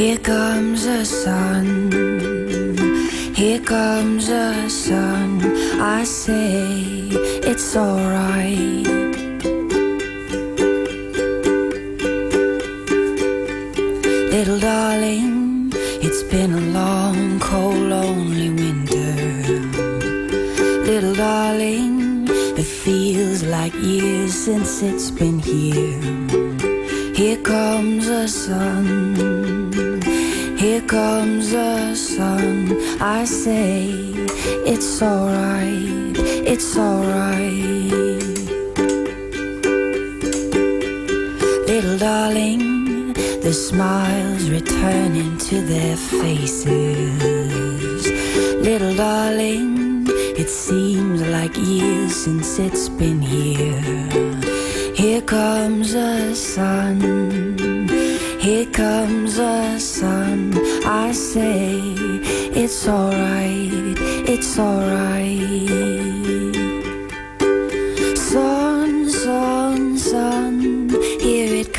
Here comes the sun, here comes the sun. I say it's alright. Little darling, it's been a long, cold, lonely winter. Little darling, it feels like years since it's been here. Here comes the sun, here comes the sun. I say it's alright, it's alright. Little darling, the smiles returning to their faces. Little darling, it seems like years since it's been here. Here comes the sun, here comes the sun. I say it's alright, it's alright. Sun, sun, sun, here it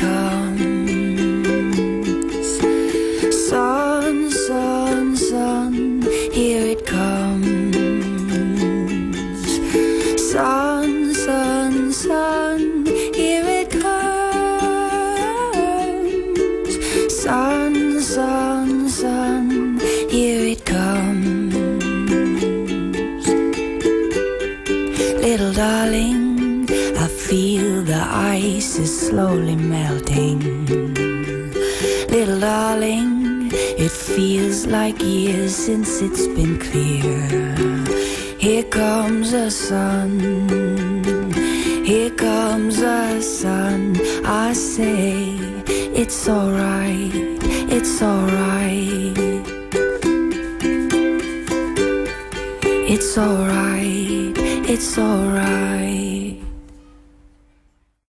comes. Sun, sun, sun, here it comes. Sun, sun, sun, here it comes. Sun, sun, sun, here it comes. Little darling, I feel the ice is slowly melting. Little darling, it feels like years since it's been clear. Here comes the sun, here comes the sun. I say it's alright, it's alright. It's alright, it's alright.